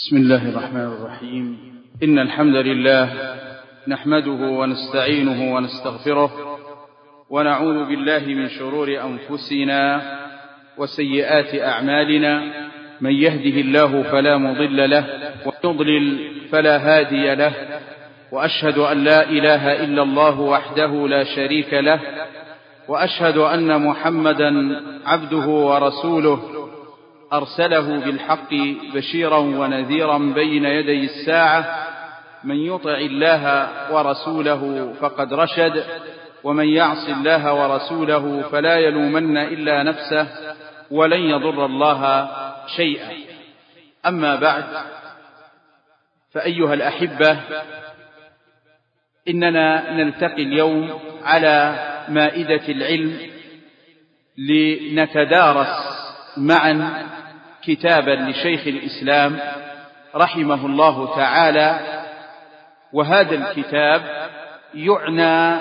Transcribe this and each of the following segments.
بسم الله الرحمن الرحيم. إن الحمد لله نحمده ونستعينه ونستغفره ونعوذ بالله من شرور أنفسنا وسيئات أعمالنا. من يهده الله فلا مضل له ويضلل فلا هادي له، وأشهد أن لا إله إلا الله وحده لا شريك له، وأشهد أن محمدا عبده ورسوله أرسله بالحق بشيرا ونذيرا بين يدي الساعة. من يطع الله ورسوله فقد رشد، ومن يعص الله ورسوله فلا يلومن إلا نفسه ولن يضر الله شيئا. أما بعد، فأيها الأحبة، إننا نلتقي اليوم على مائدة العلم لنتدارس معا كتابا لشيخ الإسلام رحمه الله تعالى. وهذا الكتاب يعنى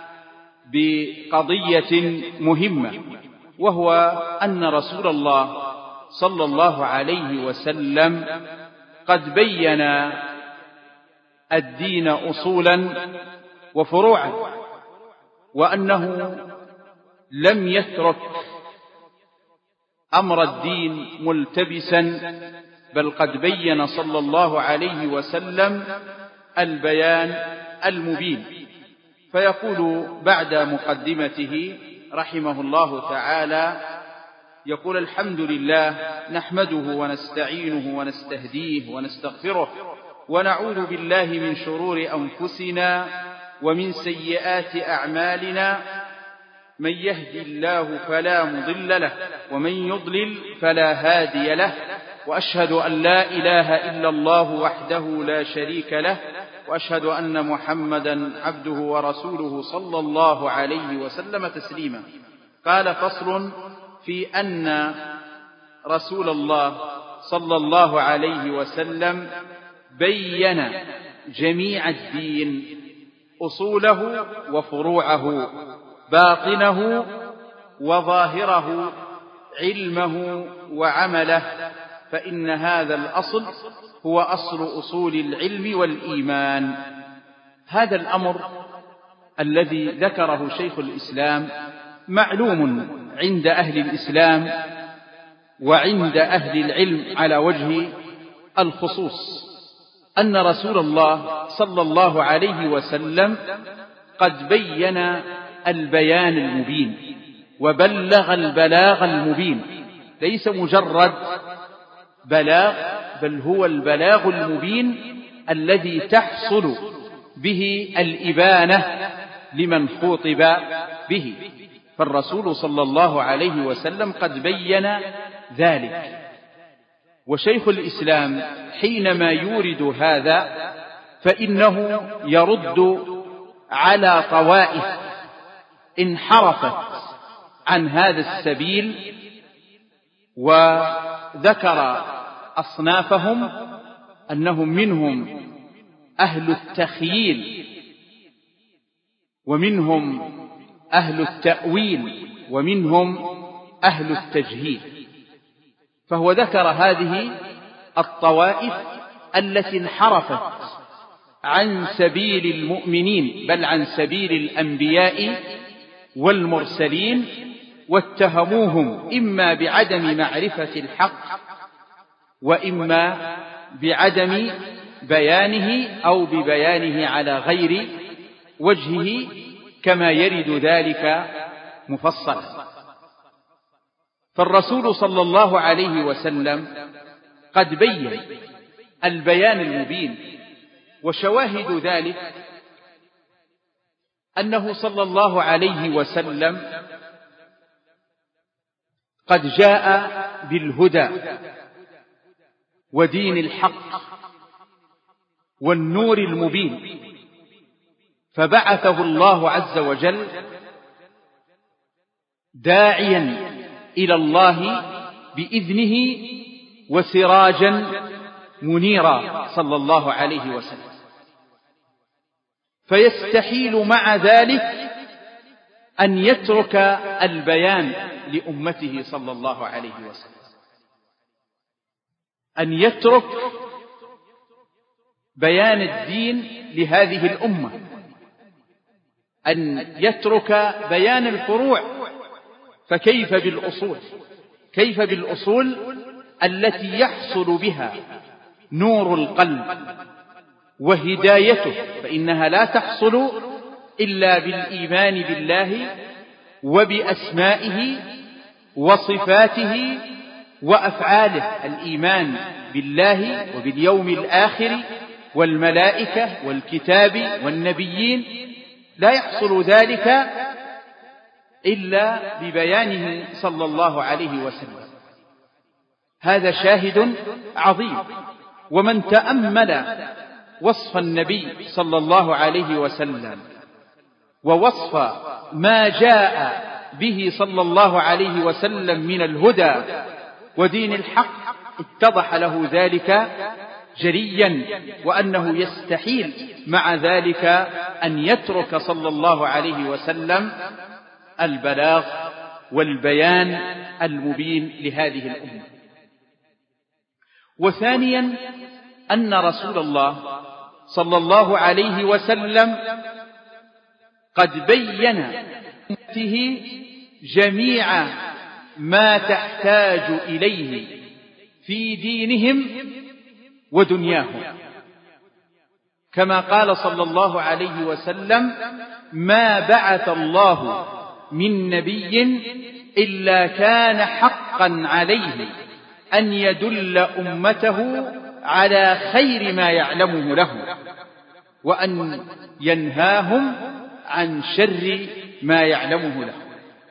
بقضية مهمة، وهو أن رسول الله صلى الله عليه وسلم قد بين الدين أصولا وفروعا، وأنه لم يترك أمر الدين ملتبسا، بل قد بين صلى الله عليه وسلم البيان المبين. فيقول بعد مقدمته رحمه الله تعالى، يقول: الحمد لله نحمده ونستعينه ونستهديه ونستغفره، ونعوذ بالله من شرور أنفسنا ومن سيئات أعمالنا. من يهدي الله فلا مضل له، ومن يضلل فلا هادي له، وأشهد أن لا إله إلا الله وحده لا شريك له، وأشهد أن محمدا عبده ورسوله صلى الله عليه وسلم تسليما. قال: فصل في أن رسول الله صلى الله عليه وسلم بين جميع الدين، أصوله وفروعه، باطنه وظاهره، علمه وعمله، فإن هذا الأصل هو أصل أصول العلم والإيمان. هذا الأمر الذي ذكره شيخ الإسلام معلوم عند أهل الإسلام وعند أهل العلم على وجه الخصوص، أن رسول الله صلى الله عليه وسلم قد بين البيان المبين وبلغ البلاغ المبين، ليس مجرد بلاغ، بل هو البلاغ المبين الذي تحصل به الإبانة لمن خوطب به. فالرسول صلى الله عليه وسلم قد بين ذلك. وشيخ الإسلام حينما يورد هذا فإنه يرد على طوائف انحرفت عن هذا السبيل، وذكر أصنافهم أنهم منهم أهل التخييل، ومنهم أهل التأويل، ومنهم أهل التجهيل. فهو ذكر هذه الطوائف التي انحرفت عن سبيل المؤمنين، بل عن سبيل الأنبياء والمرسلين، واتهموهم إما بعدم معرفة الحق، وإما بعدم بيانه، أو ببيانه على غير وجهه، كما يرد ذلك مفصلا. فالرسول صلى الله عليه وسلم قد بين البيان المبين، وشواهد ذلك أنه صلى الله عليه وسلم قد جاء بالهدى ودين الحق والنور المبين، فبعثه الله عز وجل داعيا إلى الله بإذنه وسراجا منيرا صلى الله عليه وسلم. فيستحيل مع ذلك أن يترك البيان لأمته صلى الله عليه وسلم، أن يترك بيان الدين لهذه الأمة، أن يترك بيان الفروع. فكيف بالأصول؟ كيف بالأصول التي يحصل بها نور القلب وهدايته؟ فإنها لا تحصل إلا بالإيمان بالله وبأسمائه وصفاته وأفعاله. الإيمان بالله وباليوم الآخر والملائكة والكتاب والنبيين لا يحصل ذلك إلا ببيانه صلى الله عليه وسلم. هذا شاهد عظيم. ومن تأمل وصف النبي صلى الله عليه وسلم ووصف ما جاء به صلى الله عليه وسلم من الهدى ودين الحق اتضح له ذلك جريا، وأنه يستحيل مع ذلك أن يترك صلى الله عليه وسلم البلاغ والبيان المبين لهذه الأمة. وثانيا أن رسول الله صلى الله عليه وسلم قد بين أمته جميع ما تحتاج إليه في دينهم ودنياهم، كما قال صلى الله عليه وسلم: ما بعث الله من نبي إلا كان حقا عليه أن يدل أمته على خير ما يعلمه له، وأن ينهاهم عن شر ما يعلمه له.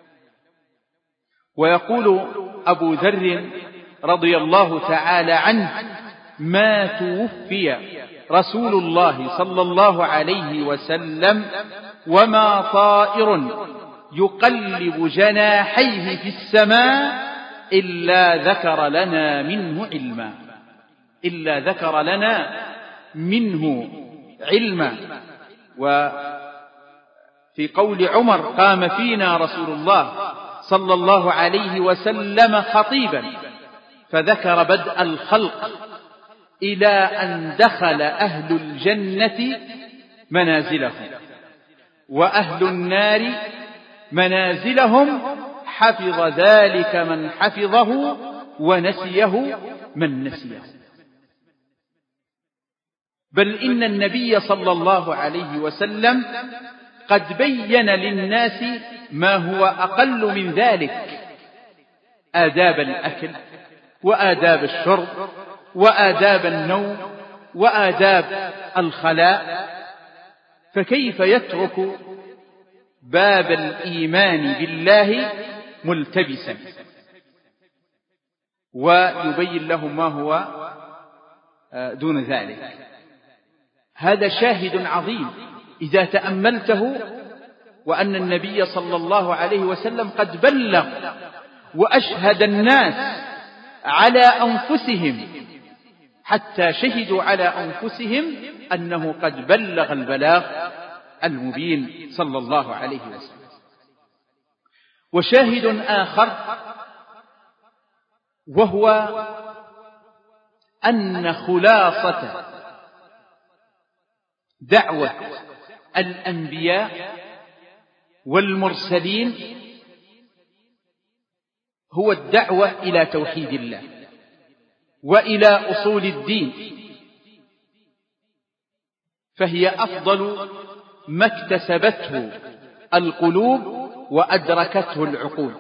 ويقول أبو ذر رضي الله تعالى عنه: ما توفي رسول الله صلى الله عليه وسلم وما طائر يقلب جناحيه في السماء إلا ذكر لنا منه علما، إلا ذكر لنا منه علما. وفي قول عمر: قام فينا رسول الله صلى الله عليه وسلم خطيبا فذكر بدء الخلق إلى أن دخل أهل الجنة منازلهم وأهل النار منازلهم، حفظ ذلك من حفظه ونسيه من نسيه. بل إن النبي صلى الله عليه وسلم قد بين للناس ما هو أقل من ذلك: آداب الأكل وآداب الشرب وآداب النوم وآداب الخلاء. فكيف يترك باب الإيمان بالله ملتبسا ويبين لهم ما هو دون ذلك؟ هذا شاهد عظيم إذا تأملته، وأن النبي صلى الله عليه وسلم قد بلغ وأشهد الناس على أنفسهم، حتى شهدوا على أنفسهم أنه قد بلغ البلاغ المبين صلى الله عليه وسلم. وشاهد آخر وهو أن خلاصة دعوة الأنبياء والمرسلين هو الدعوة إلى توحيد الله وإلى أصول الدين، فهي أفضل ما اكتسبته القلوب وأدركته العقول.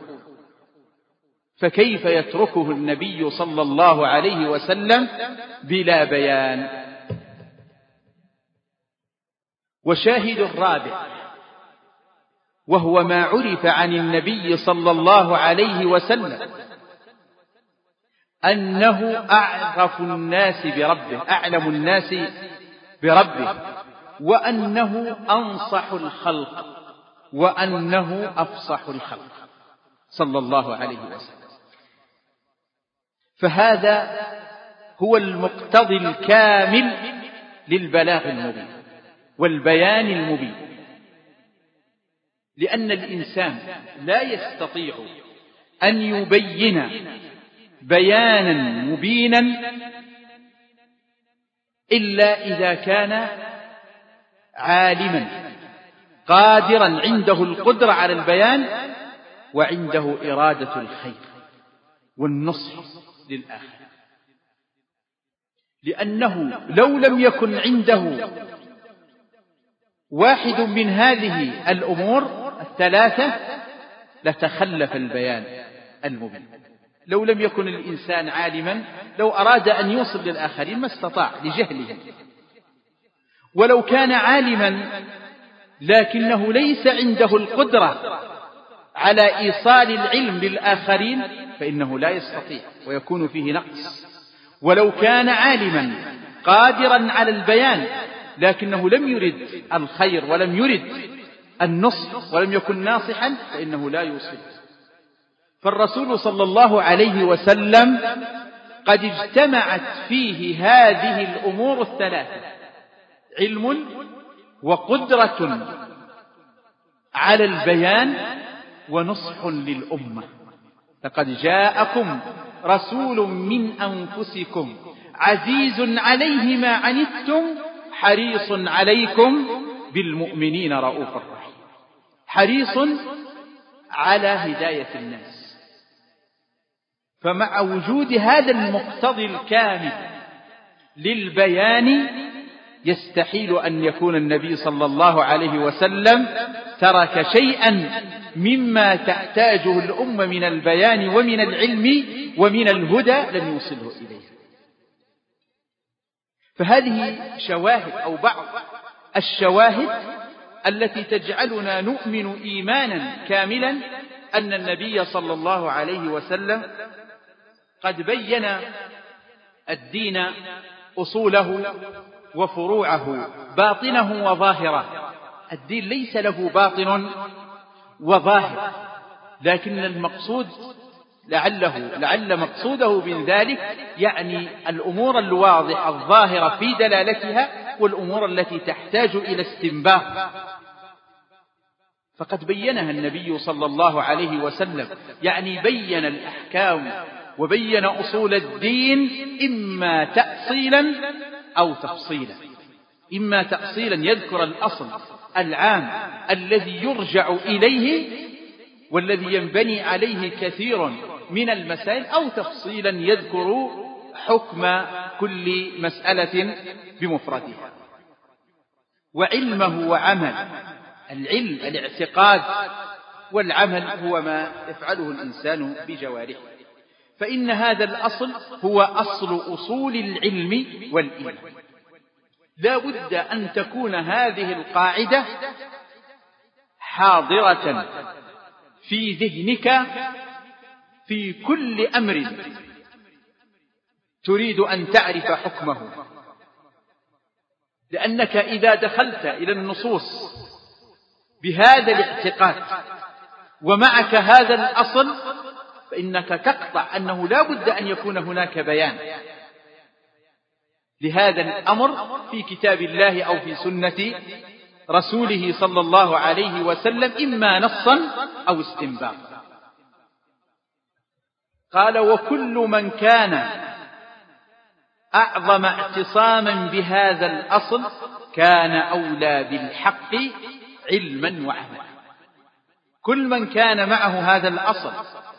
فكيف يتركه النبي صلى الله عليه وسلم بلا بيان؟ وشاهد الرابع وهو ما عرف عن النبي صلى الله عليه وسلم أنه أعرف الناس بربه، أعلم الناس بربه، وأنه أنصح الخلق، وأنه أفصح الخلق صلى الله عليه وسلم. فهذا هو المقتضي الكامل للبلاغ المبين والبيان المبين، لأن الإنسان لا يستطيع أن يبين بيانا مبينا إلا إذا كان عالما قادرا عنده القدرة على البيان وعنده إرادة الخير والنصح للآخر. لأنه لو لم يكن عنده واحد من هذه الأمور الثلاثة لتخلف البيان المبين. لو لم يكن الإنسان عالما لو أراد أن يوصل للآخرين ما استطاع لجهله، ولو كان عالما لكنه ليس عنده القدرة على إيصال العلم للآخرين فإنه لا يستطيع ويكون فيه نقص. ولو كان عالما قادرا على البيان لكنه لم يرد الخير ولم يرد النصح ولم يكن ناصحا فإنه لا يوصل. فالرسول صلى الله عليه وسلم قد اجتمعت فيه هذه الأمور الثلاثة: علم وقدرة على البيان ونصح للأمة. لقد جاءكم رسول من أنفسكم عزيز عليه ما عنتم حريص عليكم بالمؤمنين رؤوف رحيم. حريص على هداية الناس. فمع وجود هذا المقتضي الكامل للبيان يستحيل أن يكون النبي صلى الله عليه وسلم ترك شيئا مما تحتاجه الأمة من البيان ومن العلم ومن الهدى لم يوصله إليه. فهذه شواهد أو بعض الشواهد التي تجعلنا نؤمن إيمانا كاملا أن النبي صلى الله عليه وسلم قد بين الدين أصوله وفروعه باطنه وظاهره. الدين ليس له باطن وظاهر، لكن المقصود لعل مقصوده من ذلك يعني الأمور الواضحة الظاهرة في دلالتها والأمور التي تحتاج إلى استنباط. فقد بينها النبي صلى الله عليه وسلم، يعني بين الأحكام وبين أصول الدين إما تأصيلا أو تفصيلا. إما تأصيلا يذكر الأصل العام الذي يرجع إليه والذي ينبني عليه كثير من المسائل، أو تفصيلا يذكر حكم كل مسألة بمفردها. وعلمه وعمل، العلم الاعتقاد، والعمل هو ما يفعله الإنسان بجوارحه. فإن هذا الأصل هو أصل أصول العلم والإيمان. لا بد أن تكون هذه القاعدة حاضرة في ذهنك في كل أمر تريد أن تعرف حكمه. لأنك إذا دخلت إلى النصوص بهذا الاعتقاد ومعك هذا الأصل فإنك تقطع أنه لا بد أن يكون هناك بيان لهذا الأمر في كتاب الله أو في سنة رسوله صلى الله عليه وسلم، إما نصا أو استنباطا. قال: وكل من كان أعظم اعتصاما بهذا الأصل كان أولى بالحق علما وعملا. كل من كان معه هذا الأصل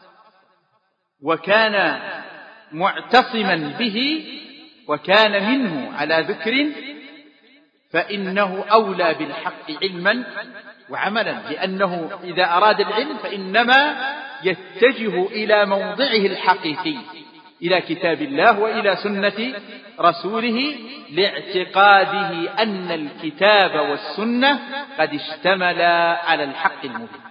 وكان معتصما به وكان منه على ذكر فإنه أولى بالحق علما وعملا، لأنه إذا أراد العلم فإنما يتجه إلى موضعه الحقيقي، إلى كتاب الله وإلى سنة رسوله، لاعتقاده أن الكتاب والسنة قد اشتملا على الحق المبين.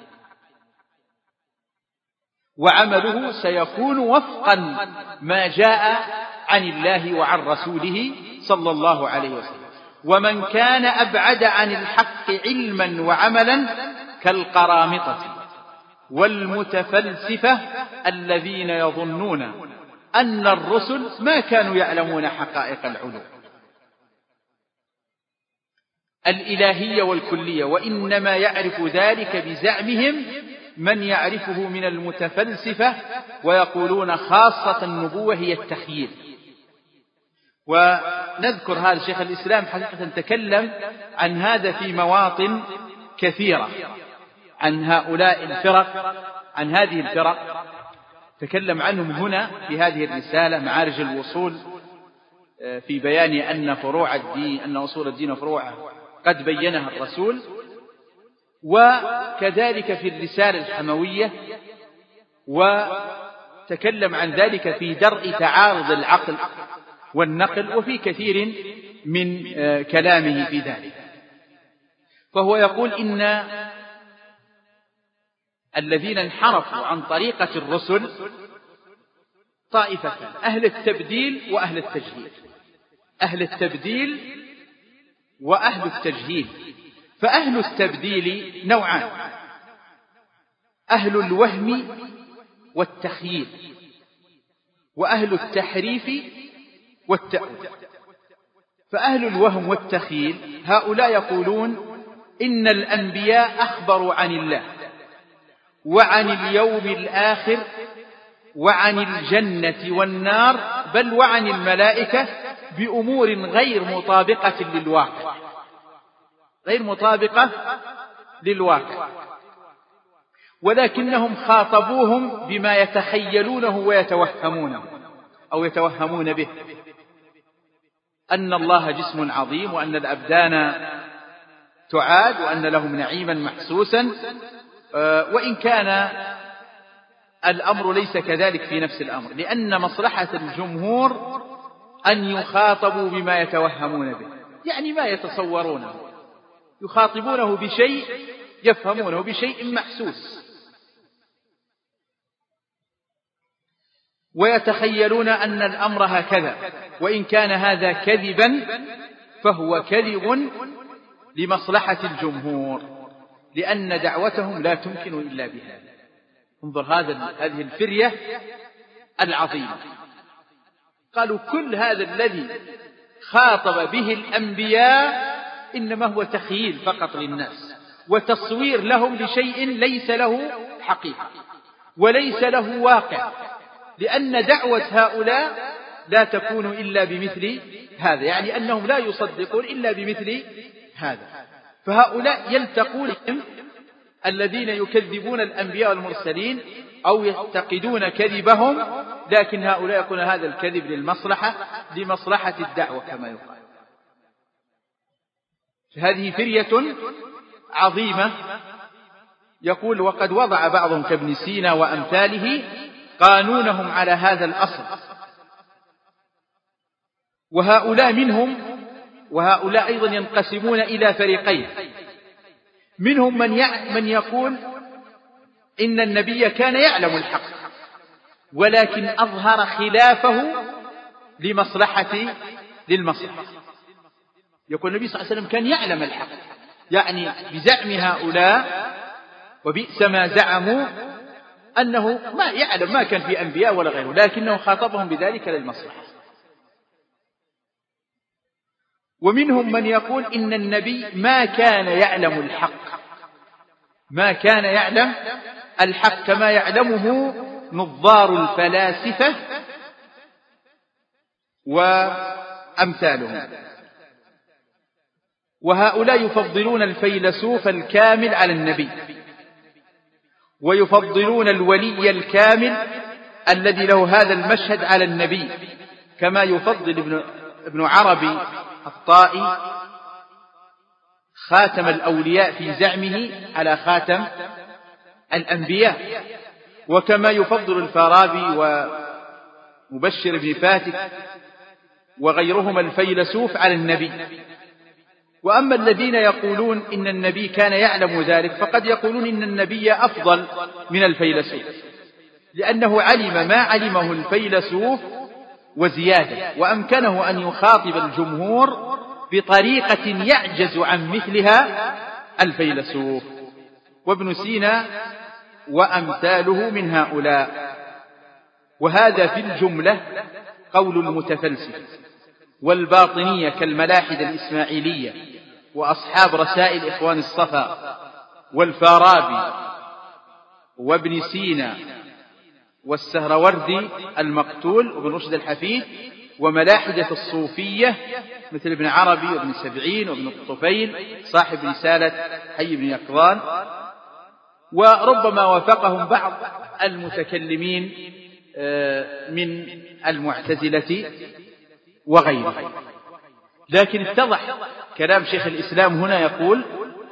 وعمله سيكون وفقا ما جاء عن الله وعن رسوله صلى الله عليه وسلم. ومن كان أبعد عن الحق علما وعملا كالقرامطة والمتفلسفة الذين يظنون أن الرسل ما كانوا يعلمون حقائق العلوم الإلهية والكلية، وإنما يعرف ذلك بزعمهم من يعرفه من المتفلسفة، ويقولون خاصة النبوة هي التخييل. ونذكر هذا شيخ الإسلام حقيقة تكلم عن هذا في مواطن كثيرة، عن هؤلاء الفرق، عن هذه الفرق تكلم عنهم هنا في هذه الرسالة معارج الوصول، في بيان أن فروع الدين، أن أصول الدين وفروعه قد بينها الرسول، وكذلك في الرسالة الحموية، وتكلم عن ذلك في درء تعارض العقل والنقل، وفي كثير من كلامه في ذلك. فهو يقول إن الذين انحرفوا عن طريقة الرسل طائفتان: أهل التبديل وأهل التجهيل. أهل التبديل وأهل التجهيل. فأهل التبديل نوعان: أهل الوهم والتخييل، وأهل التحريف والتأويل. فأهل الوهم والتخييل هؤلاء يقولون إن الأنبياء أخبروا عن الله وعن اليوم الآخر وعن الجنة والنار، بل وعن الملائكة، بأمور غير مطابقة للواقع، غير مطابقة للواقع، ولكنهم خاطبوهم بما يتخيلونه ويتوهمونه أو يتوهمون به، أن الله جسم عظيم، وأن الأبدان تعاد، وأن لهم نعيما محسوسا، وإن كان الأمر ليس كذلك في نفس الأمر، لأن مصلحة الجمهور أن يخاطبوا بما يتوهمون به، يعني ما يتصورونه، يخاطبونه بشيء يفهمونه بشيء محسوس، ويتخيلون أن الأمر هكذا، وإن كان هذا كذبا فهو كذب لمصلحة الجمهور، لأن دعوتهم لا تمكن إلا بهذا. انظر هذه الفرية العظيمة، قالوا كل هذا الذي خاطب به الأنبياء إنما هو تخييل فقط للناس، وتصوير لهم لشيء ليس له حقيقة وليس له واقع، لأن دعوة هؤلاء لا تكون إلا بمثل هذا، يعني أنهم لا يصدقون إلا بمثل هذا. فهؤلاء يلتقون الذين يكذبون الأنبياء والمرسلين أو يعتقدون كذبهم، لكن هؤلاء يقولون هذا الكذب لمصلحة الدعوة كما يقال. هذه فرية عظيمة. يقول: وقد وضع بعضهم كابن سينا وأمثاله قانونهم على هذا الأصل، وهؤلاء منهم، وهؤلاء أيضا ينقسمون إلى فريقين: منهم من يقول إن النبي كان يعلم الحق ولكن أظهر خلافه للمصلحة. يقول النبي صلى الله عليه وسلم كان يعلم الحق، يعني بزعم هؤلاء وبئس ما زعموا أنه ما يعلم، ما كان في أنبياء ولا غيره، لكنه خاطبهم بذلك للمصلحة. ومنهم من يقول إن النبي ما كان يعلم الحق، ما كان يعلم الحق كما يعلمه نظار الفلاسفة وأمثالهم. وهؤلاء يفضلون الفيلسوف الكامل على النبي، ويفضلون الولي الكامل الذي له هذا المشهد على النبي، كما يفضل ابن عربي الطائي خاتم الأولياء في زعمه على خاتم الأنبياء، وكما يفضل الفارابي ومبشر بن فاتك وغيرهما الفيلسوف على النبي. وأما الذين يقولون إن النبي كان يعلم ذلك فقد يقولون إن النبي أفضل من الفيلسوف، لأنه علم ما علمه الفيلسوف وزيادة، وأمكنه أن يخاطب الجمهور بطريقة يعجز عن مثلها الفيلسوف. وابن سينا وأمثاله من هؤلاء. وهذا في الجملة قول المتفلسفة والباطنية كالملاحدة الإسماعيلية وأصحاب رسائل إخوان الصفا والفارابي وابن سينا والسهروردي المقتول وابن رشد الحفيد وملاحدة الصوفية مثل ابن عربي وابن سبعين وابن الطفيل صاحب رسالة حي بن يقظان، وربما وافقهم بعض المتكلمين من المعتزلة وغيره. لكن اتضح كلام شيخ الإسلام هنا يقول: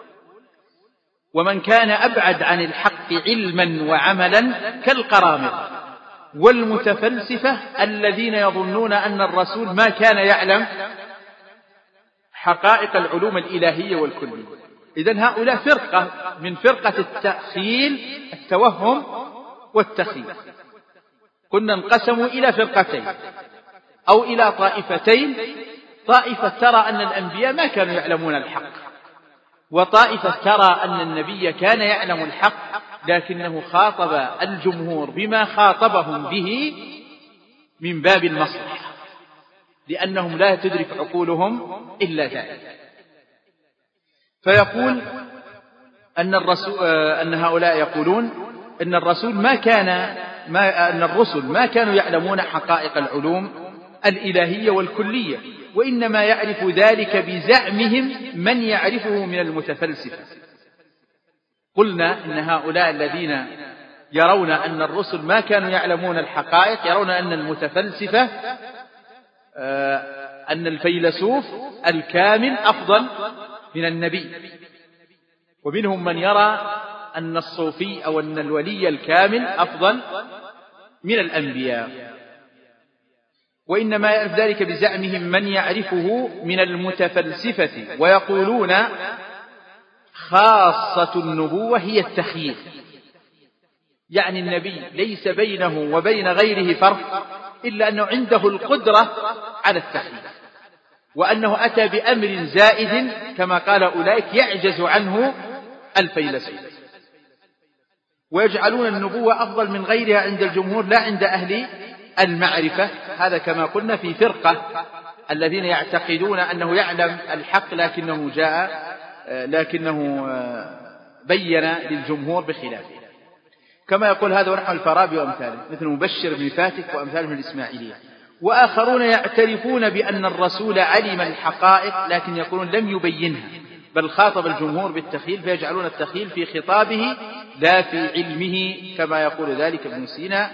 ومن كان أبعد عن الحق علما وعملا كالقرامطة والمتفلسفة الذين يظنون أن الرسول ما كان يعلم حقائق العلوم الإلهية والكلية. إذن هؤلاء فرقة من فرقة التأخيل، التوهم والتخيل. كنا انقسموا إلى فرقتين أو إلى طائفتين: طائفة ترى أن الأنبياء ما كانوا يعلمون الحق، وطائفة ترى أن النبي كان يعلم الحق لكنه خاطب الجمهور بما خاطبهم به من باب المصلحة، لأنهم لا تدرك عقولهم إلا ذلك. فيقول أن هؤلاء يقولون أن الرسل ما كانوا يعلمون حقائق العلوم الإلهية والكلية، وإنما يعرف ذلك بزعمهم من يعرفه من المتفلسفة. قلنا إن هؤلاء الذين يرون أن الرسل ما كانوا يعلمون الحقائق يرون أن المتفلسفة أن الفيلسوف الكامل أفضل من النبي، ومنهم من يرى أن الصوفي أو أن الولي الكامل أفضل من الأنبياء، وإنما يعرف ذلك بزعمهم من يعرفه من المتفلسفة. ويقولون خاصة النبوة هي التخيير، يعني النبي ليس بينه وبين غيره فرق إلا أنه عنده القدرة على التخيير، وأنه أتى بأمر زائد كما قال أولئك يعجز عنه الفيلسوف. ويجعلون النبوة أفضل من غيرها عند الجمهور لا عند أهل المعرفة. هذا كما قلنا في فرقة الذين يعتقدون أنه يعلم الحق لكنه بين للجمهور بخلافه، كما يقول هذا ونحو الفارابي وأمثاله مثل مبشر بن فاتك وأمثاله من الإسماعيلية. وآخرون يعترفون بأن الرسول علم الحقائق لكن يقولون لم يبينها، بل خاطب الجمهور بالتخيل، فيجعلون التخيل في خطابه لا في علمه، كما يقول ذلك ابن سينا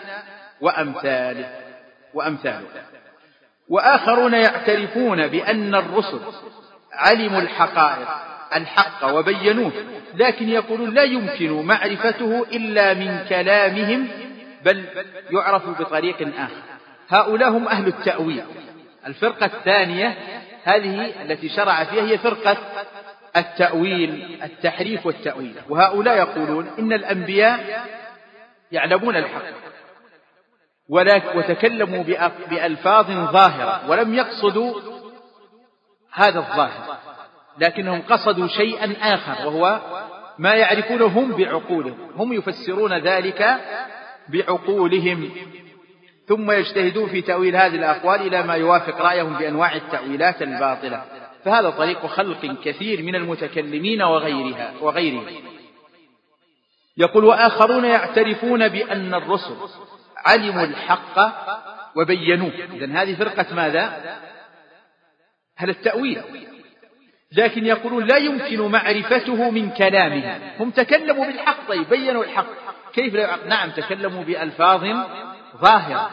وأمثاله. وآخرون يعترفون بأن الرسل علموا الحق وبينوه، لكن يقولون لا يمكن معرفته إلا من كلامهم، بل يعرف بطريق آخر. هؤلاء هم أهل التأويل. الفرقة الثانية هذه التي شرع فيها هي فرقة التأويل، التحريف والتأويل. وهؤلاء يقولون إن الأنبياء يعلمون الحق وتكلموا بألفاظ ظاهرة ولم يقصدوا هذا الظاهر، لكنهم قصدوا شيئا آخر وهو ما يعرفونه هم بعقولهم، هم يفسرون ذلك بعقولهم، ثم يجتهدون في تأويل هذه الأقوال إلى ما يوافق رأيهم بأنواع التأويلات الباطلة. فهذا طريق خلق كثير من المتكلمين وغيرهم. يقول وآخرون يعترفون بأن الرسل علموا الحق وبينوه. إذن هذه فرقة ماذا؟ هل التأويل، لكن يقولون لا يمكن معرفته من كلامهم. هم تكلموا بالحق، طيب بينوا الحق، كيف لا؟ نعم تكلموا بألفاظ ظاهرة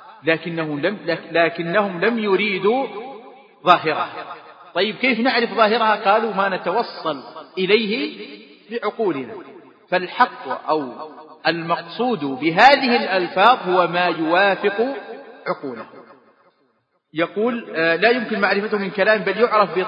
لكنهم لم يريدوا ظاهرها. طيب كيف نعرف ظاهرها؟ قالوا ما نتوصل إليه بعقولنا. فالحق أو المقصود بهذه الألفاظ هو ما يوافق عقوله. يقول لا يمكن معرفته من كلام بل يعرف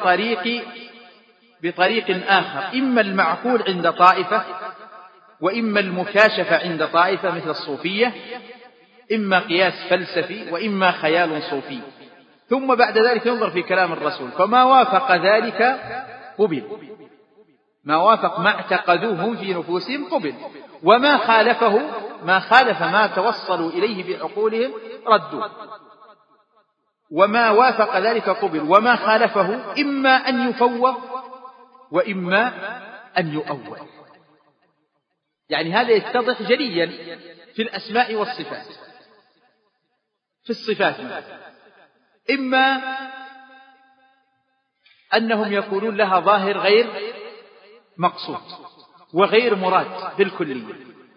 بطريق آخر، إما المعقول عند طائفة وإما المكاشفة عند طائفة مثل الصوفية، إما قياس فلسفي وإما خيال صوفي. ثم بعد ذلك ينظر في كلام الرسول، فما وافق ذلك قبل، ما وافق ما اعتقدوهم في نفوسهم قبل، وما خالفه ما خالف ما توصلوا إليه بعقولهم ردوه. وما وافق ذلك قبل، وما خالفه إما أن يفوض وإما أن يؤول. يعني هذا يتضح جليا في الأسماء والصفات. في الصفات إما أنهم يقولون لها ظاهر غير مقصود وغير مراد بالكلية،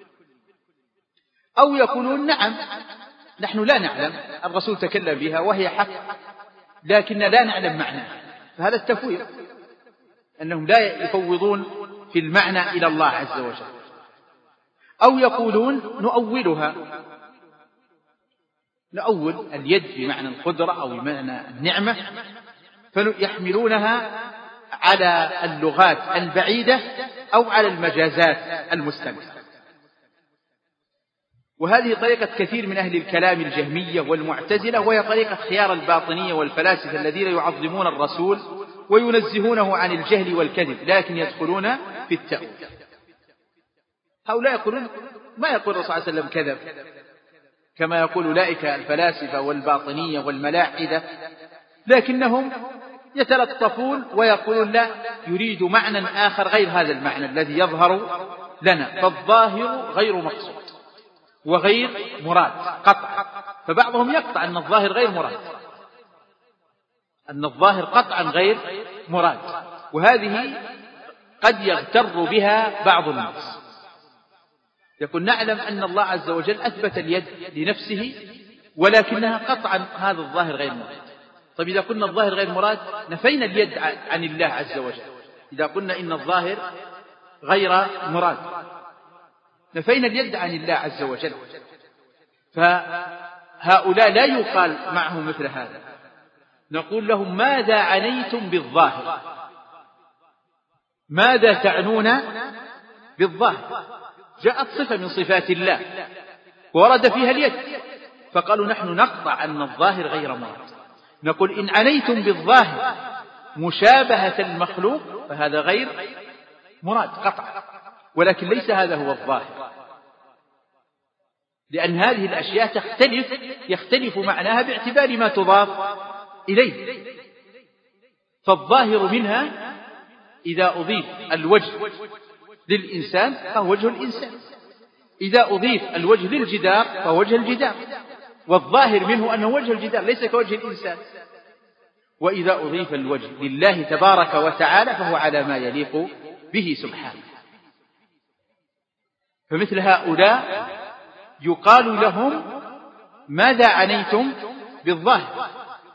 أو يقولون نعم نحن لا نعلم، الرسول تكلم بها وهي حق لكن لا نعلم معناها، فهذا التفويض، أنهم لا يفوضون في المعنى إلى الله عز وجل. أو يقولون نؤول اليد بمعنى القدرة أو بمعنى النعمة، فيحملونها على اللغات البعيدة أو على المجازات المستمرة. وهذه طريقة كثير من أهل الكلام الجهمية والمعتزلة، وهي طريقة خيار الباطنية والفلاسفة الذين يعظمون الرسول وينزهونه عن الجهل والكذب لكن يدخلون في التأويل. هؤلاء يقولون ما يقول الرسول صلى الله عليه وسلم كذب كما يقول أولئك الفلاسفة والباطنية والملاحدة، لكنهم يتلطفون ويقولون لا، يريد معنى آخر غير هذا المعنى الذي يظهر لنا، فالظاهر غير مقصود وغير مراد قطعا. فبعضهم يقطع أن الظاهر غير مراد، أن الظاهر قطعا غير مراد، وهذه قد يغتر بها بعض الناس، يقول نعلم أن الله عز وجل أثبت اليد لنفسه ولكنها قطعا هذا الظاهر غير مراد. طيب إذا قلنا الظاهر غير مراد نفينا اليد عن الله عز وجل، إذا قلنا إن الظاهر غير مراد نفينا اليد عن الله عز وجل. فهؤلاء لا يقال معهم مثل هذا، نقول لهم ماذا عنيتم بالظاهر؟ ماذا تعنون بالظاهر؟ جاءت صفة من صفات الله ورد فيها اليد، فقالوا نحن نقطع أن الظاهر غير مراد. نقول إن عنيتم بالظاهر مشابهة المخلوق فهذا غير مراد قطع، ولكن ليس هذا هو الظاهر، لأن هذه الأشياء يختلف معناها باعتبار ما تضاف إليه. فالظاهر منها إذا أضيف الوجه للإنسان فهو وجه الإنسان، إذا أضيف الوجه للجدار فهو وجه الجدار، والظاهر منه أنه وجه الجدار ليس كوجه الإنسان. وإذا أضيف الوجه لله تبارك وتعالى فهو على ما يليق به سبحانه. فمثل هؤلاء يقال لهم ماذا عنيتم بالظاهر؟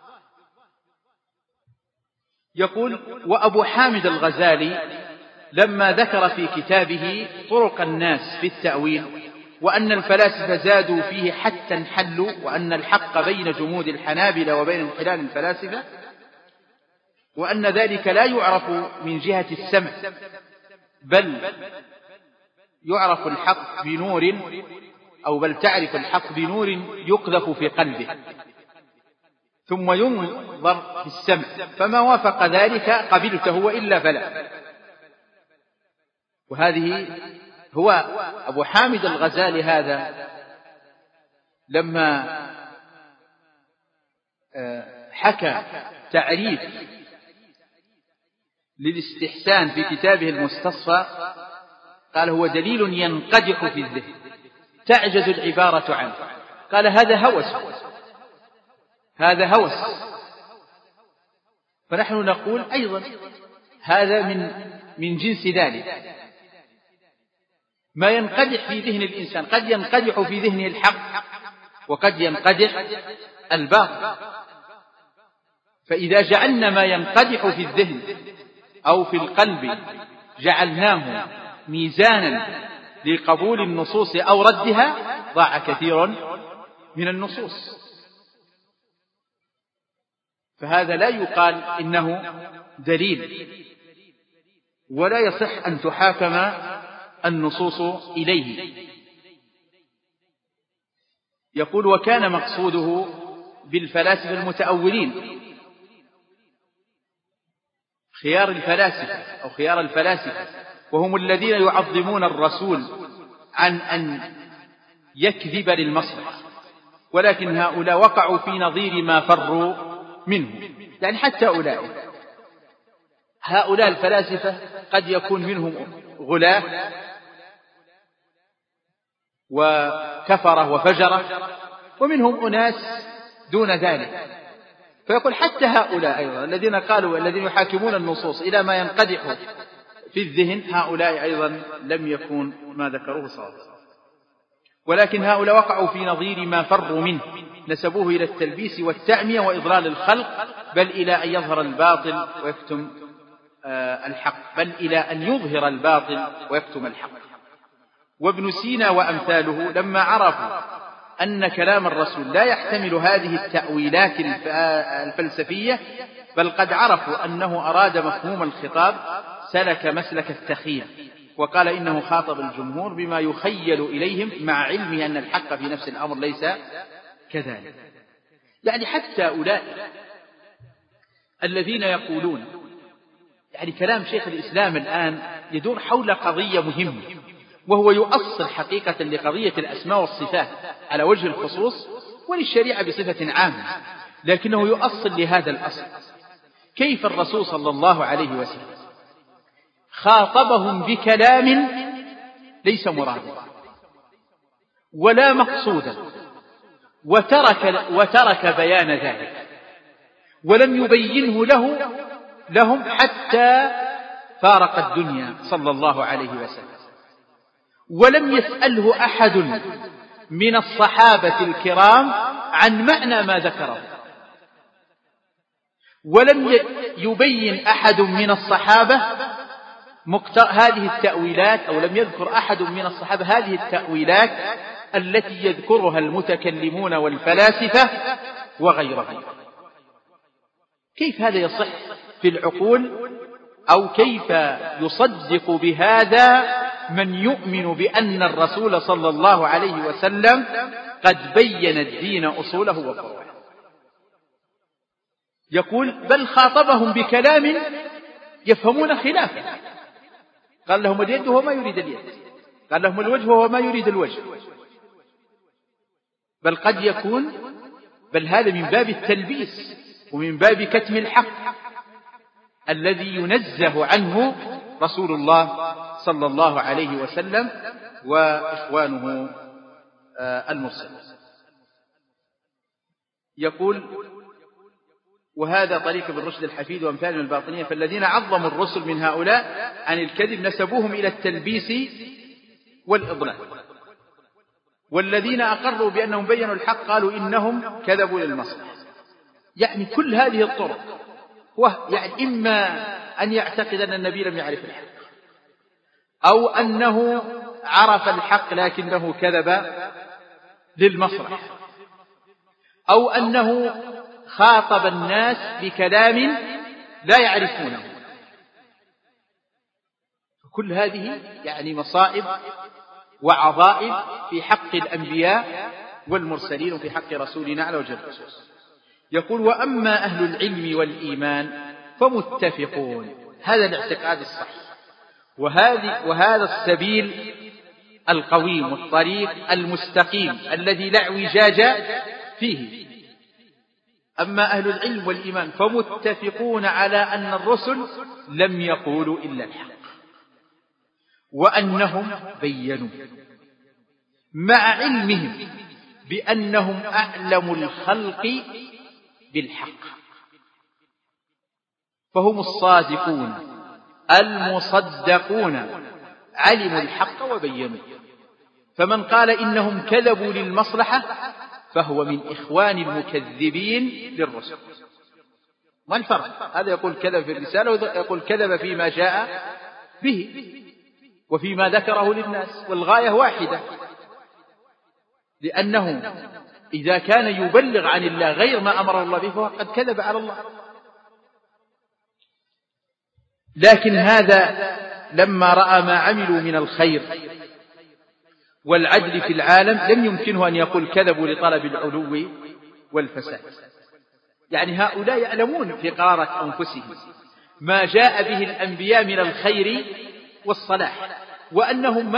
يقول وأبو حامد الغزالي لما ذكر في كتابه طرق الناس في التأويل وأن الفلاسفة زادوا فيه حتى انحلوا، وأن الحق بين جمود الحنابلة وبين انحلال الفلاسفة، وأن ذلك لا يعرف من جهة السمع بل يعرف الحق بنور، أو بل تعرف الحق بنور يقذف في قلبه ثم ينظر في السمع، فما وافق ذلك قبلته وإلا فلا. وهذه هو أبو حامد الغزالي هذا لما حكى تعريف للاستحسان في كتابه المستصفى قال هو دليل ينقدح في الذهن تعجز العبارة عنه. قال هذا هوس. فنحن نقول أيضا هذا من جنس ذلك، ما ينقدح في ذهن الإنسان قد ينقدح في ذهنه الحق وقد ينقدح الباطل. فإذا جعلنا ما ينقدح في الذهن أو في القلب جعلناه ميزانا لقبول النصوص أو ردها ضاع كثير من النصوص. فهذا لا يقال إنه دليل، ولا يصح أن تحاكم النصوص إليه. يقول وكان مقصوده بالفلاسفة المتأولين خيار الفلاسفة أو خيار الفلاسفة، وهم الذين يعظمون الرسول عن أن يكذب للمصلحة، ولكن هؤلاء وقعوا في نظير ما فروا منه. يعني حتى هؤلاء الفلاسفة قد يكون منهم غلاة وكفرة وفجرة، ومنهم أناس دون ذلك، فيقول حتى هؤلاء أيضا الذين قالوا الذين يحاكمون النصوص إلى ما ينقدح في الذهن، هؤلاء أيضا لم يكون ما ذكروه صوابا، ولكن هؤلاء وقعوا في نظير ما فروا منه، نسبوه إلى التلبيس والتعمية وإضلال الخلق، بل إلى أن يظهر الباطل ويكتم الحق، بل إلى أن يظهر الباطل ويكتم الحق. وابن سينا وأمثاله لما عرفوا أن كلام الرسول لا يحتمل هذه التأويلات الفلسفية، بل قد عرفوا أنه أراد مفهوم الخطاب، سلك مسلك التخيير، وقال إنه خاطب الجمهور بما يخيل إليهم مع علمه أن الحق في نفس الأمر ليس كذلك. يعني حتى أولئك الذين يقولون، يعني كلام شيخ الإسلام الآن يدور حول قضية مهمة، وهو يؤصل حقيقة لقضية الأسماء والصفات على وجه الخصوص وللشريعة بصفة عامة، لكنه يؤصل لهذا الأصل: كيف الرسول صلى الله عليه وسلم خاطبهم بكلام ليس مرادا ولا مقصودا، وترك بيان ذلك، ولم يبينه لهم حتى فارق الدنيا صلى الله عليه وسلم، ولم يسأله أحد من الصحابة الكرام عن معنى ما ذكره، ولم يبين أحد من الصحابة هذه التأويلات، أو لم يذكر أحد من الصحابة هذه التأويلات التي يذكرها المتكلمون والفلاسفة وغيرهم. كيف هذا يصح في العقول؟ أو كيف يصدق بهذا من يؤمن بأن الرسول صلى الله عليه وسلم قد بين الدين أصوله وفروعه؟ يقول: بل خاطبهم بكلام يفهمون خلافه، قال لهم اليد وهو ما يريد اليد، قال لهم الوجه وهو ما يريد الوجه، بل قد يكون هذا من باب التلبيس ومن باب كتم الحق الذي ينزه عنه رسول الله صلى الله عليه وسلم وإخوانه المرسلين. يقول: وهذا طريق ابن رشد الحفيد وأمثال من الباطنية، فالذين عظموا الرسل من هؤلاء عن الكذب نسبوهم إلى التلبيس والإضلال، والذين أقروا بأنهم بينوا الحق قالوا إنهم كذبوا للمصلحة. يعني كل هذه الطرق، يعني إما أن يعتقد أن النبي لم يعرف الحق، أو أنه عرف الحق لكنه كذب للمصلحة، أو أنه خاطب الناس بكلام لا يعرفونه. كل هذه يعني مصائب وعظائم في حق الأنبياء والمرسلين وفي حق رسولنا على وجه الخصوص. يقول: وأما أهل العلم والإيمان فمتفقون، هذا الاعتقاد الصحيح، وهذا السبيل القويم والطريق المستقيم الذي لا اعوجاج فيه. أما أهل العلم والإيمان فمتفقون على أن الرسل لم يقولوا إلا الحق، وأنهم بينوا مع علمهم بأنهم أعلم الخلق بالحق، فهم الصادقون المصدقون، علموا الحق وبينوا. فمن قال إنهم كذبوا للمصلحة فهو من إخوان المكذبين للرسل. ما الفرق؟ هذا يقول كذب في الرسالة، وهذا يقول كذب فيما جاء به وفيما ذكره للناس، والغاية واحدة، لأنه إذا كان يبلغ عن الله غير ما أمر الله به فهو قد كذب على الله. لكن هذا لما رأى ما عملوا من الخير والعدل في العالم لم يمكنه أن يقول كذبوا لطلب العلو والفساد. يعني هؤلاء يعلمون في قرارة أنفسهم ما جاء به الأنبياء من الخير والصلاح، وأنهم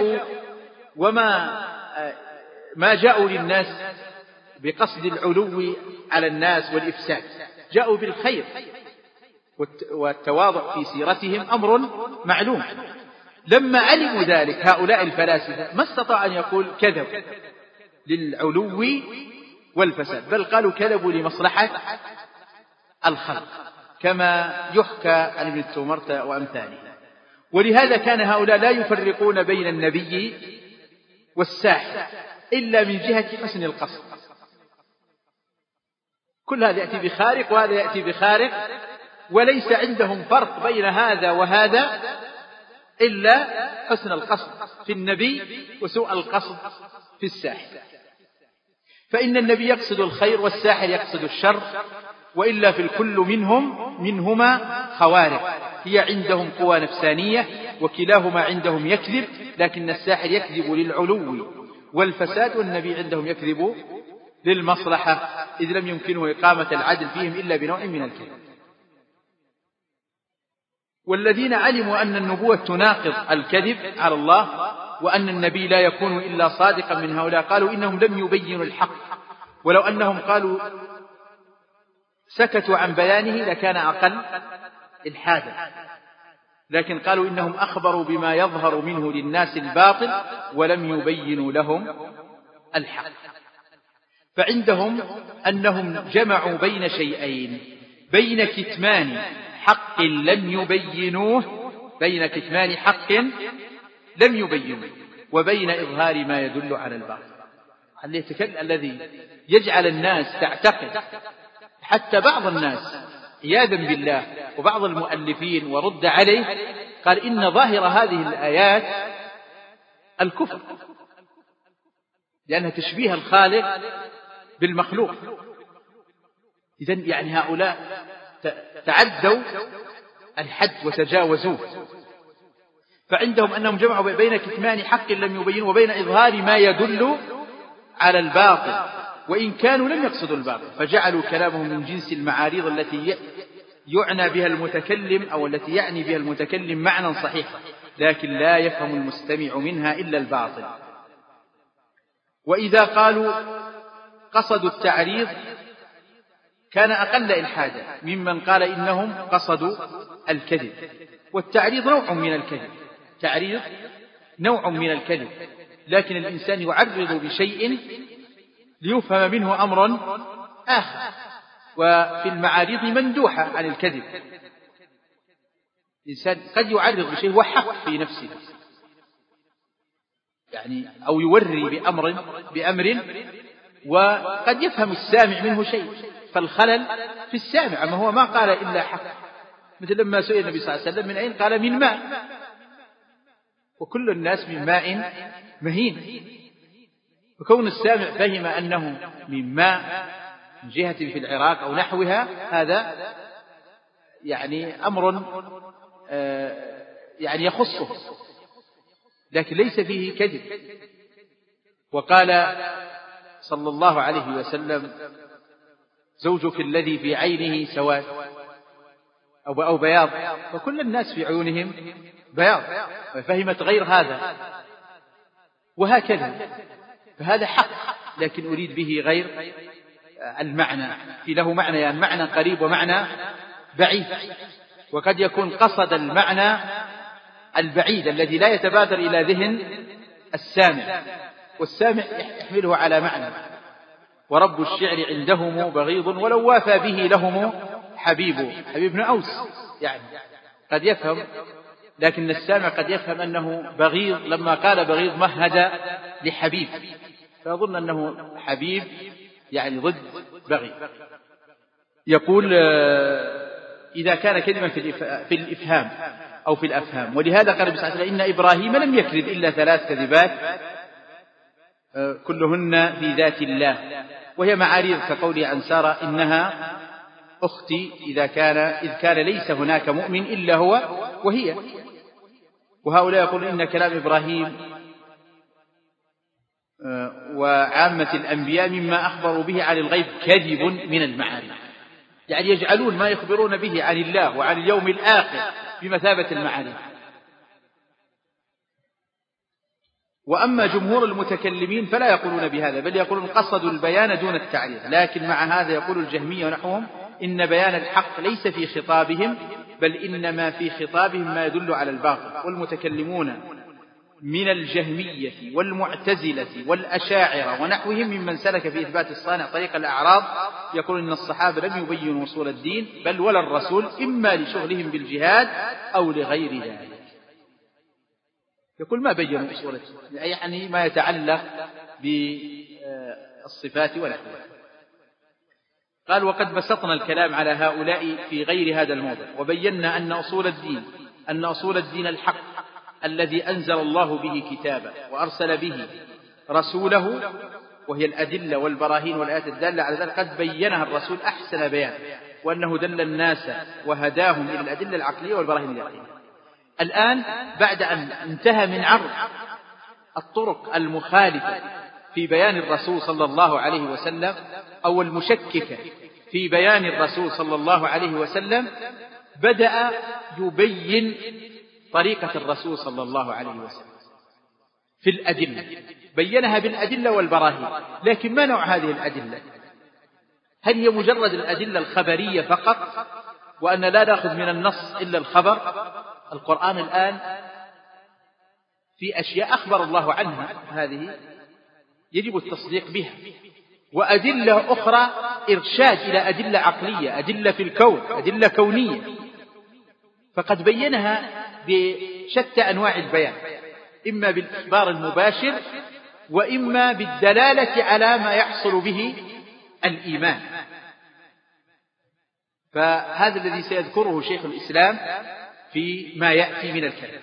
ما جاءوا للناس بقصد العلو على الناس والإفساد، جاءوا بالخير، والتواضع في سيرتهم أمر معلوم. لما علموا ذلك هؤلاء الفلاسفة ما استطاع أن يقول كذب للعلو والفساد، بل قالوا كذبوا لمصلحة الخلق كما يحكى عن ابن التومرة وأمثاله. ولهذا كان هؤلاء لا يفرقون بين النبي والساحر إلا من جهة حسن القصد. كل هذا يأتي بخارق وهذا يأتي بخارق، وليس عندهم فرق بين هذا وهذا إلا حسن القصد في النبي وسوء القصد في الساحر. فإن النبي يقصد الخير والساحر يقصد الشر، وإلا في الكل منهما خوارق، هي عندهم قوى نفسانية وكلاهما عندهم يكذب، لكن الساحر يكذب للعلو والفساد، والنبي عندهم يكذب للمصلحة، إذ لم يمكنه إقامة العدل فيهم إلا بنوع من الكذب. والذين علموا أن النبوة تناقض الكذب على الله وأن النبي لا يكون إلا صادقا من هؤلاء قالوا إنهم لم يبينوا الحق، ولو أنهم قالوا سكتوا عن بيانه لكان أقل الحاجة، لكن قالوا إنهم أخبروا بما يظهر منه للناس الباطل ولم يبينوا لهم الحق. فعندهم أنهم جمعوا بين شيئين، بين كتمان حق لم يبينوه، بين كتمان حق لم يبينوه وبين إظهار ما يدل على الباطل. الذي يجعل الناس تعتقد، حتى بعض الناس عياذا بالله وبعض المؤلفين ورد عليه قال إن ظاهر هذه الآيات الكفر، لأنها تشبيه الخالق بالمخلوق. إذن يعني هؤلاء تعدوا الحد وتجاوزوه. فعندهم أنهم جمعوا بين كتمان حق لم يبينوا وبين إظهار ما يدل على الباطل، وإن كانوا لم يقصدوا الباطل، فجعلوا كلامهم من جنس المعاريض التي يعنى بها المتكلم أو التي يعني بها المتكلم معنى صحيح، لكن لا يفهم المستمع منها إلا الباطل. وإذا قالوا قصدوا التعريض كان أقل الحاجة ممن قال إنهم قصدوا الكذب، والتعريض نوع من الكذب، تعريض نوع من الكذب، لكن الإنسان يعرض بشيء ليفهم منه أمر آخر، وفي المعارض مندوحة عن الكذب. الإنسان قد يعرض بشيء هو حق في نفسه، يعني أو يوري بأمر وقد يفهم السامع منه شيء، فالخلل في السامع، أما هو ما قال إلا حق. مثل لما سئل النبي صلى الله عليه وسلم من أين قال من ماء، وكل الناس من ماء مهين، وكون السامع فهم أنه من ماء من جهة في العراق أو نحوها هذا يعني أمر يعني يخصه، لكن ليس فيه كذب. وقال صلى الله عليه وسلم زوجك الذي في عينه سواد أو بياض، فكل الناس في عيونهم بياض، ففهمت غير هذا، وهكذا. فهذا حق لكن أريد به غير المعنى، في له معنى يعني معنى قريب ومعنى بعيد، وقد يكون قصد المعنى البعيد الذي لا يتبادر إلى ذهن السامع، والسامع يحمله على معنى. ورب الشعر عندهم بغيض ولو وافى به لهم حبيب بن أوس، يعني قد يفهم، لكن السامع قد يفهم أنه بغيض لما قال بغيض مهد لحبيب، فيظن أنه حبيب يعني ضد بغيض. يقول إذا كان كذبا في الإفهام أو في الأفهام. ولهذا قال النبي صلى الله عليه وسلم إن إبراهيم لم يكذب إلا 3 كذبات كلهن في ذات الله، وهي معاريض كقوله عن سارة إنها أختي إذ كان ليس هناك مؤمن إلا هو وهي. وهؤلاء يقولون إن كلام إبراهيم وعامة الأنبياء مما أخبروا به عن الغيب كذب من المعاريض، يعني يجعلون ما يخبرون به عن الله وعن اليوم الآخر بمثابة المعاريض. وأما جمهور المتكلمين فلا يقولون بهذا، بل يقولون قصدوا البيان دون التعريض. لكن مع هذا يقول الجهمية ونحوهم إن بيان الحق ليس في خطابهم، بل إنما في خطابهم ما يدل على الباطل. والمتكلمون من الجهمية والمعتزلة والأشاعرة ونحوهم ممن سلك في إثبات الصانع طريق الأعراض يقول إن الصحابة لم يبينوا أصول الدين بل ولا الرسول إما لشغلهم بالجهاد أو لغير ذلك. يقول ما بينوا أصول الدين يعني ما يتعلق بالصفات ونحوها. قال وقد بسطنا الكلام على هؤلاء في غير هذا الموضع وبينا أن أصول الدين الحق الذي أنزل الله به كتابه وأرسل به رسوله وهي الأدلة والبراهين والآيات الدالة على ذلك قد بينها الرسول أحسن بيان وأنه دل الناس وهداهم إلى الأدلة العقلية والبراهين اليقينية. الآن بعد أن انتهى من عرض الطرق المخالفة في بيان الرسول صلى الله عليه وسلم أو المشككة في بيان الرسول صلى الله عليه وسلم بدأ يبين طريقة الرسول صلى الله عليه وسلم في الأدلة. بينها بالأدلة والبراهين، لكن ما نوع هذه الأدلة؟ هل هي مجرد الأدلة الخبرية فقط وأن لا نأخذ من النص إلا الخبر؟ القرآن الآن في أشياء أخبر الله عنها هذه يجب التصديق بها، وأدلة أخرى إرشاد إلى أدلة عقلية، أدلة في الكون، أدلة كونية، فقد بينها بشتى أنواع البيان، إما بالإخبار المباشر وإما بالدلالة على ما يحصل به الإيمان. فهذا الذي سيذكره شيخ الإسلام في ما يأتي من الكلام.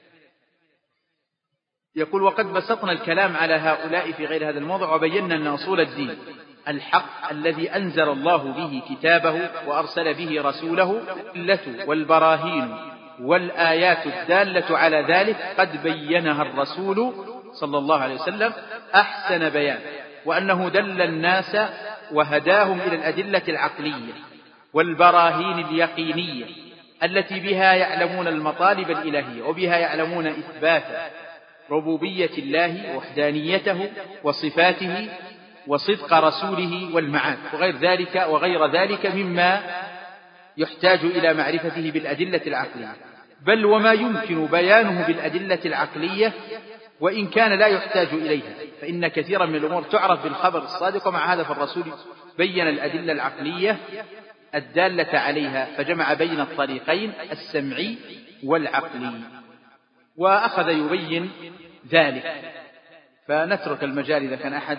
يقول وقد بسطنا الكلام على هؤلاء في غير هذا الموضع وبينا أن أصول الدين الحق الذي أنزل الله به كتابه وأرسل به رسوله الأدلة والبراهين والآيات الدالة على ذلك قد بينها الرسول صلى الله عليه وسلم أحسن بيان، وأنه دل الناس وهداهم إلى الأدلة العقلية والبراهين اليقينية التي بها يعلمون المطالب الإلهية وبها يعلمون إثبات ربوبية الله ووحدانيته وصفاته وصدق رسوله والمعاد وغير ذلك مما يحتاج إلى معرفته بالأدلة العقلية، بل وما يمكن بيانه بالأدلة العقلية وإن كان لا يحتاج إليها، فإن كثيرا من الأمور تعرف بالخبر الصادق، ومع هذا فالرسول بين الأدلة العقلية الدالة عليها فجمع بين الطريقين السمعي والعقلي وأخذ يبين ذلك. فنترك المجال إذا كان أحد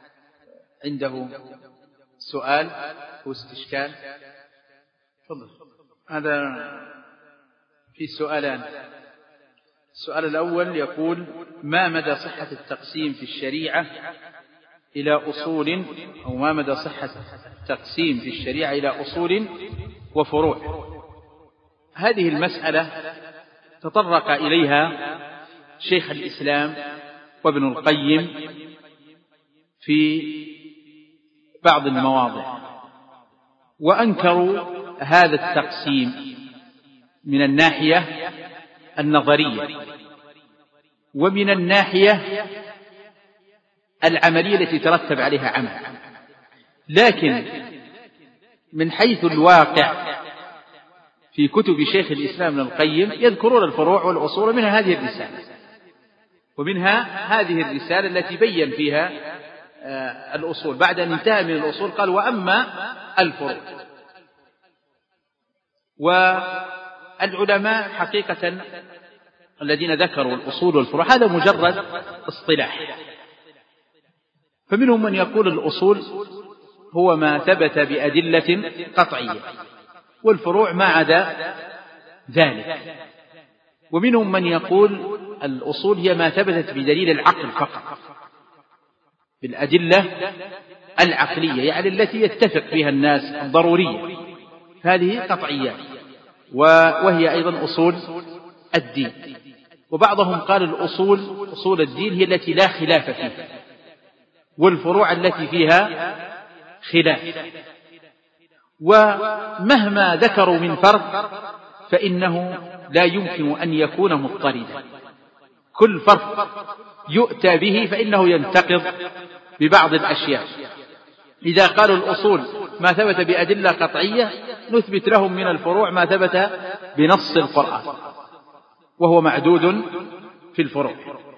عنده سؤال أو استشكال. تفضل. هذا في سؤالان. السؤال الأول يقول ما مدى صحة التقسيم في الشريعة إلى أصول، أو ما مدى صحة التقسيم في الشريعة إلى أصول وفروع؟ هذه المسألة تطرق إليها شيخ الإسلام وابن القيم في بعض المواضع، وأنكروا هذا التقسيم من الناحية النظرية ومن الناحية العملية التي ترتب عليها عمل، لكن من حيث الواقع في كتب شيخ الإسلام ابن القيم يذكرون الفروع والأصول، منها هذه الرسالة، ومنها هذه الرسالة التي بين فيها الأصول. بعد أن انتهى من الأصول قال وأما الفروع. والعلماء حقيقة الذين ذكروا الأصول والفروع هذا مجرد اصطلاح، فمنهم من يقول الأصول هو ما ثبت بأدلة قطعية، والفروع ما عدا ذلك، ومنهم من يقول الأصول هي ما ثبتت بدليل العقل فقط، بالأدلة العقلية يعني التي يتفق فيها الناس الضرورية، هذه قطعيات وهي أيضا أصول الدين. وبعضهم قال الأصول أصول الدين هي التي لا خلاف فيها، والفروع التي فيها خلاف، ومهما ذكروا من فرق فإنه لا يمكن أن يكون مضطردا، كل فرق يؤتى به فإنه ينتقض ببعض الأشياء. إذا قالوا الأصول ما ثبت بأدلة قطعية نثبت لهم من الفروع ما ثبت بنص القرآن، وهو معدود في الفروع.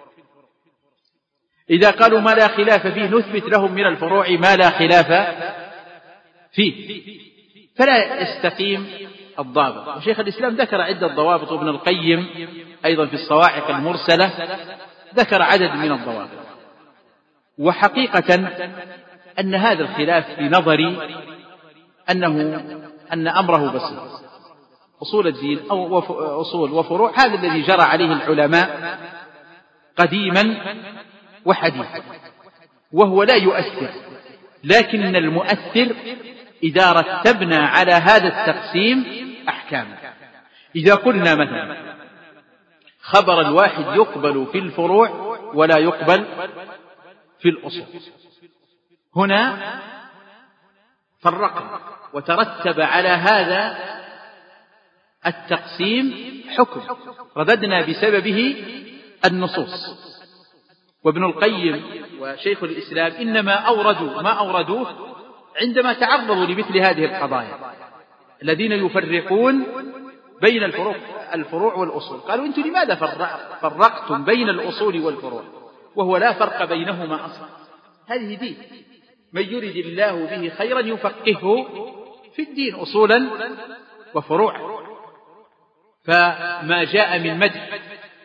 إذا قالوا ما لا خلاف فيه نثبت لهم من الفروع ما لا خلاف فيه، فلا يستقيم الضابط. وشيخ الإسلام ذكر عدة ضوابط، وابن القيم أيضا في الصواعق المرسلة ذكر عدد من الضوابط. وحقيقة أن هذا الخلاف في نظري أن أمره بسيط. أصول الدين أو أصول وفروع هذا الذي جرى عليه العلماء قديما وحديثا، وهو لا يؤثر. لكن المؤثر إذا رتبنا على هذا التقسيم أحكاما. إذا قلنا مثلا خبر الواحد يقبل في الفروع ولا يقبل في الأصول، هنا فرقنا وترتب على هذا التقسيم حكم رددنا بسببه النصوص. وابن القيم وشيخ الإسلام إنما أوردوا ما أوردوه عندما تعرضوا لمثل هذه القضايا، الذين يفرقون بين الفروع والأصول. قالوا أنتم لماذا فرقتم بين الأصول والفروع وهو لا فرق بينهما أصلا؟ هذه دين، من يرد الله به خيرا يفقهه في الدين، أصولا وفروعا. فما جاء من مدح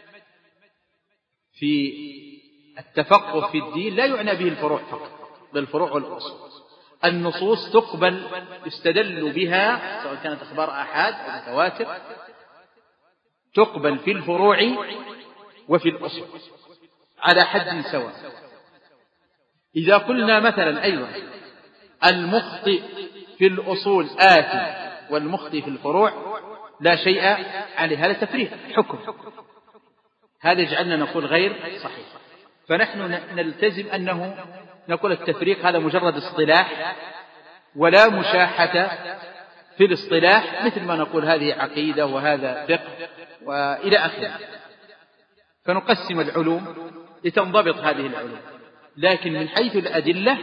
في التفقه في الدين لا يعنى به الفروع فقط، بل الفروع والأصول. النصوص تقبل يستدل بها سواء كانت أخبار آحاد أو متواتر، تقبل في الفروع وفي الأصول على حد سواء. إذا قلنا مثلا أيضا المخطئ في الأصول آثم والمخطئ في الفروع لا شيء عليه، هذا تفريق حكم، هذا يجعلنا نقول غير صحيح. فنحن نلتزم أنه نقول التفريق هذا مجرد اصطلاح ولا مشاحة في الاصطلاح، مثل ما نقول هذه عقيدة وهذا فقه وإلى آخره. فنقسم العلوم لتنضبط هذه العلوم، لكن من حيث الأدلة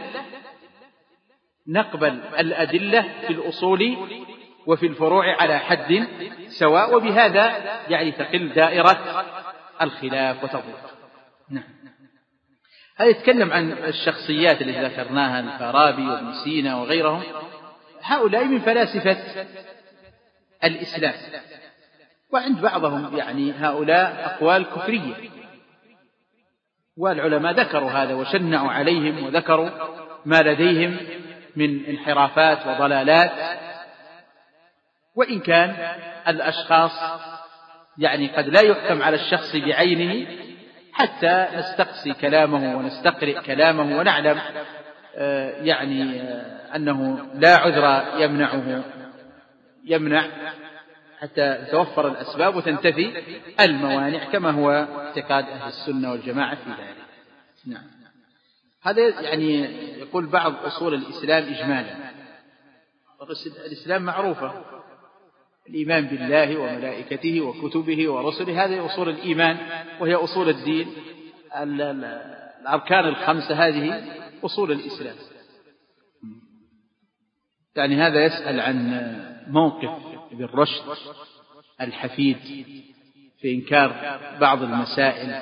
نقبل الأدلة في الأصول وفي الفروع على حد سواء، وبهذا يعني تقل دائرة الخلاف وتضيق. نعم. هذا يتكلم عن الشخصيات التي ذكرناها، الفارابي وابن سينا وغيرهم، هؤلاء من فلاسفة الإسلام، وعند بعضهم يعني هؤلاء أقوال كفرية، والعلماء ذكروا هذا وشنعوا عليهم وذكروا ما لديهم من انحرافات وضلالات. وإن كان الأشخاص يعني قد لا يحكم على الشخص بعينه حتى نستقصي كلامه ونستقرئ كلامه ونعلم يعني أنه لا عذر يمنع حتى تتوفر الأسباب وتنتفي الموانع، كما هو اعتقاد أهل السنة والجماعة في ذلك. نعم. هذا يعني يقول بعض أصول الإسلام إجمالا. الإسلام معروفة، الإيمان بالله وملائكته وكتبه ورسله، هذه أصول الإيمان وهي أصول الدين. الأركان الخمسة هذه أصول الإسلام. يعني هذا يسأل عن موقف ابن رشد الحفيد في إنكار بعض المسائل،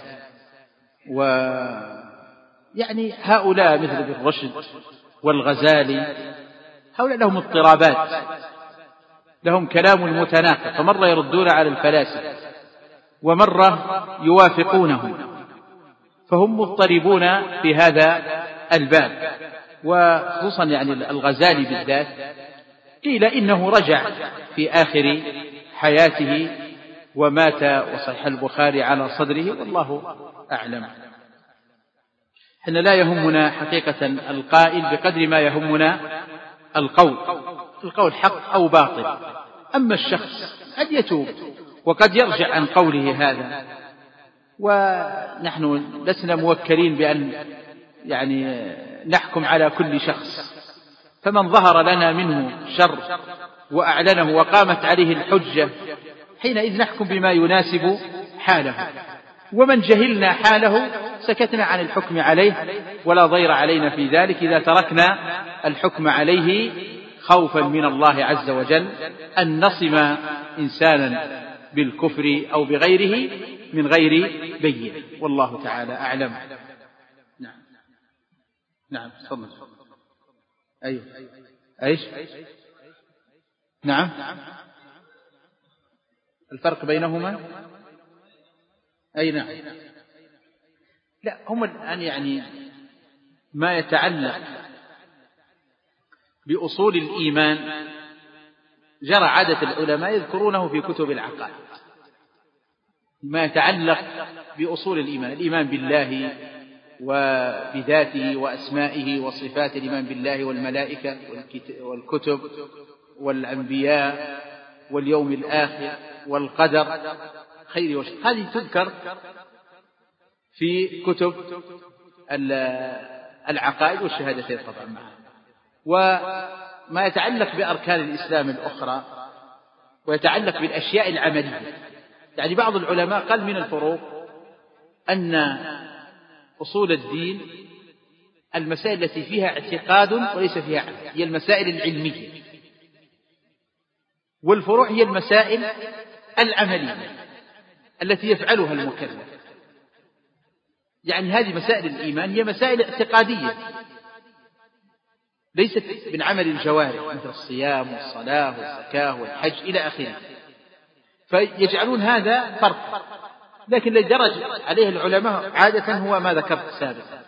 ويعني هؤلاء مثل ابن رشد والغزالي هؤلاء لهم اضطرابات، لهم كلام متناقض، فمرة يردون على الفلاسفة ومرة يوافقونهم، فهم مضطربون في هذا الباب. وخصوصا يعني الغزالي بالذات قيل إنه رجع في آخر حياته ومات وصحيح البخاري على صدره، والله أعلم. إحنا لا يهمنا حقيقة القائل بقدر ما يهمنا القول حق أو باطل. أما الشخص قد يتوب وقد يرجع عن قوله هذا، ونحن لسنا موكلين بأن يعني نحكم على كل شخص. فمن ظهر لنا منه شر وأعلنه وقامت عليه الحجة حينئذ نحكم بما يناسب حاله، ومن جهلنا حاله سكتنا عن الحكم عليه، ولا ضير علينا في ذلك إذا تركنا الحكم عليه خوفا من الله عز وجل أن نصم إنسانا بالكفر أو بغيره من غير بين، والله تعالى أعلم. نعم تفضل. أيوه أيش؟ نعم الفرق بينهما أي نعم. لا هم الآن يعني ما يتعلق بأصول الإيمان جرى عادة العلماء يذكرونه في كتب العقائد. ما يتعلق بأصول الإيمان، الإيمان بالله وبذاته وأسمائه وصفاته، الإيمان بالله والملائكة والكتب والأنبياء واليوم الآخر والقدر خير وشر، هذه تذكر في كتب العقائد والشهادتين طبعا معها. وما يتعلق بأركان الإسلام الأخرى ويتعلق بالأشياء العملية، يعني بعض العلماء قال من الفروق أن أصول الدين المسائل التي فيها اعتقاد وليس فيها عمل هي المسائل العلمية، والفروع هي المسائل العملية التي يفعلها المكلف. يعني هذه مسائل الإيمان هي مسائل اعتقادية ليست من عمل الجوارح مثل الصيام والصلاة والزكاة والحج إلى آخره، فيجعلون هذا فرق. لكن الذي درج عليه العلماء عادة هو ما ذكرت سابقا،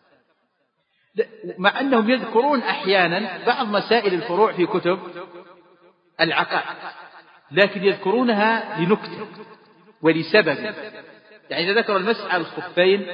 مع أنهم يذكرون أحيانا بعض مسائل الفروع في كتب العقائد، لكن يذكرونها لنكتة ولسبب. يعني إذا ذكر المسح الخفين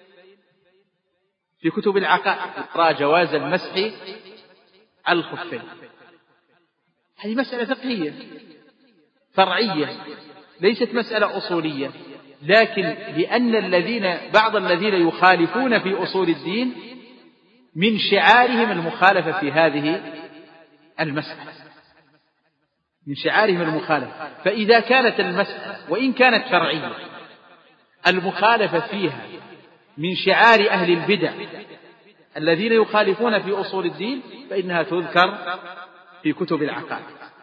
في كتب العقائد يقرأ جواز المسح على الخفين، هذه مسألة فقهية فرعية ليست مسألة أصولية، لكن لأن بعض الذين يخالفون في أصول الدين من شعارهم المخالفة في هذه المسألة، من شعارهم المخالفة. فإذا كانت المسألة وإن كانت فرعية المخالفة فيها من شعار أهل البدع الذين يخالفون في أصول الدين فإنها تذكر في كتب العقائد.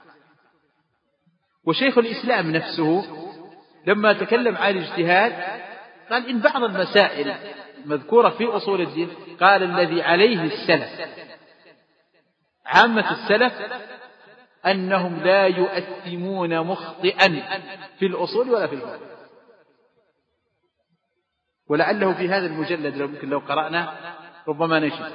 وشيخ الإسلام نفسه لما تكلم عن الاجتهاد قال إن بعض المسائل مذكورة في أصول الدين قال الذي عليه السلف عامة السلف أنهم لا يؤثمون مخطئا في الأصول ولا في الفقه. ولعله في هذا المجلد لو قرأنا ربما نشد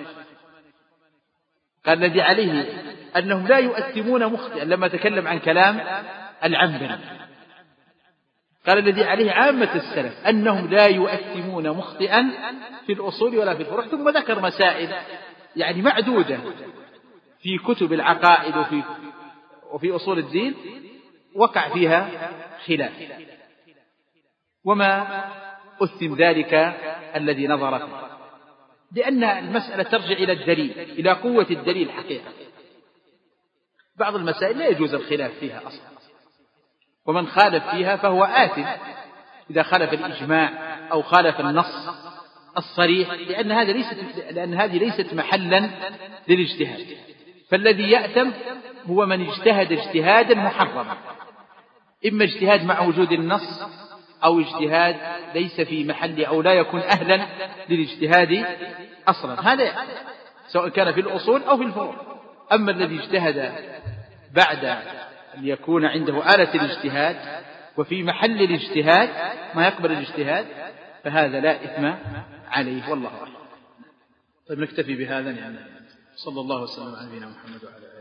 قال الذي عليه أنهم لا يؤثمون مخطئا لما تكلم عن كلام العنبري، قال الذي عليه عامة السلف أنهم لا يؤثمون مخطئا في الأصول ولا في الفروع، ثم ذكر مسائل يعني معدودة في كتب العقائد وفي أصول الدين وقع فيها خلاف، وما أثم ذلك الذي نظر فيه، لأن المسألة ترجع إلى الدليل، إلى قوة الدليل حقيقة. بعض المسائل لا يجوز الخلاف فيها أصلا، ومن خالف فيها فهو آثم إذا خالف الإجماع أو خالف النص الصريح، لأن هذه ليست محلا للاجتهاد. فالذي يأتم هو من اجتهد اجتهادا محرما، إما اجتهاد مع وجود النص أو اجتهاد ليس في محل أو لا يكون أهلا للاجتهاد أصلا، هذا سواء كان في الأصول أو في الفروع. أما الذي اجتهد بعد أن يكون عنده آلة الاجتهاد وفي محل الاجتهاد ما يقبل الاجتهاد فهذا لا إثم عليه، والله أعلم. طيب نكتفي بهذا، يعني صلى الله وسلم على نبينا محمد وعلى آله.